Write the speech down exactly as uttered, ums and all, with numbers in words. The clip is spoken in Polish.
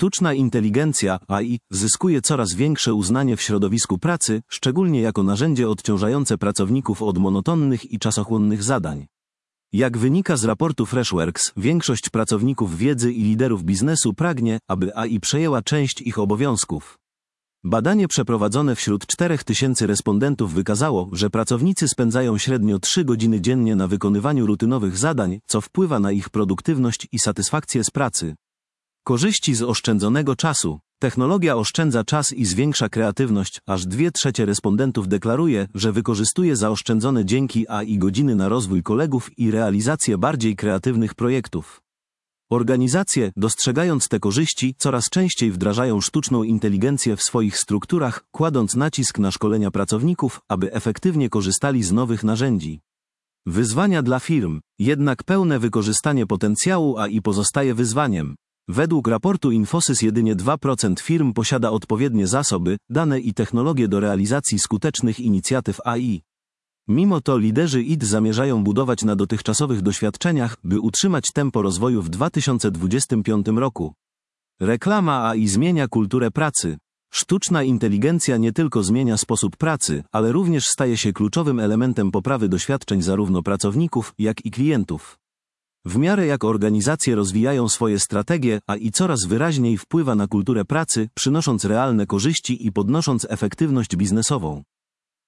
Sztuczna inteligencja A I zyskuje coraz większe uznanie w środowisku pracy, szczególnie jako narzędzie odciążające pracowników od monotonnych i czasochłonnych zadań. Jak wynika z raportu Freshworks, większość pracowników wiedzy i liderów biznesu pragnie, aby A I przejęła część ich obowiązków. Badanie przeprowadzone wśród czterech tysięcy respondentów wykazało, że pracownicy spędzają średnio trzy godziny dziennie na wykonywaniu rutynowych zadań, co wpływa na ich produktywność i satysfakcję z pracy. Korzyści z oszczędzonego czasu. Technologia oszczędza czas i zwiększa kreatywność, aż dwie trzecie respondentów deklaruje, że wykorzystuje zaoszczędzone dzięki A I godziny na rozwój kolegów i realizację bardziej kreatywnych projektów. Organizacje, dostrzegając te korzyści, coraz częściej wdrażają sztuczną inteligencję w swoich strukturach, kładąc nacisk na szkolenia pracowników, aby efektywnie korzystali z nowych narzędzi. Wyzwania dla firm. Jednak pełne wykorzystanie potencjału A I pozostaje wyzwaniem. Według raportu Infosys jedynie dwa procent firm posiada odpowiednie zasoby, dane i technologie do realizacji skutecznych inicjatyw A I. Mimo to liderzy I T zamierzają budować na dotychczasowych doświadczeniach, by utrzymać tempo rozwoju w dwa tysiące dwudziestym piątym roku. Reklama A I zmienia kulturę pracy. Sztuczna inteligencja nie tylko zmienia sposób pracy, ale również staje się kluczowym elementem poprawy doświadczeń zarówno pracowników, jak i klientów. W miarę jak organizacje rozwijają swoje strategie, A I coraz wyraźniej wpływa na kulturę pracy, przynosząc realne korzyści i podnosząc efektywność biznesową.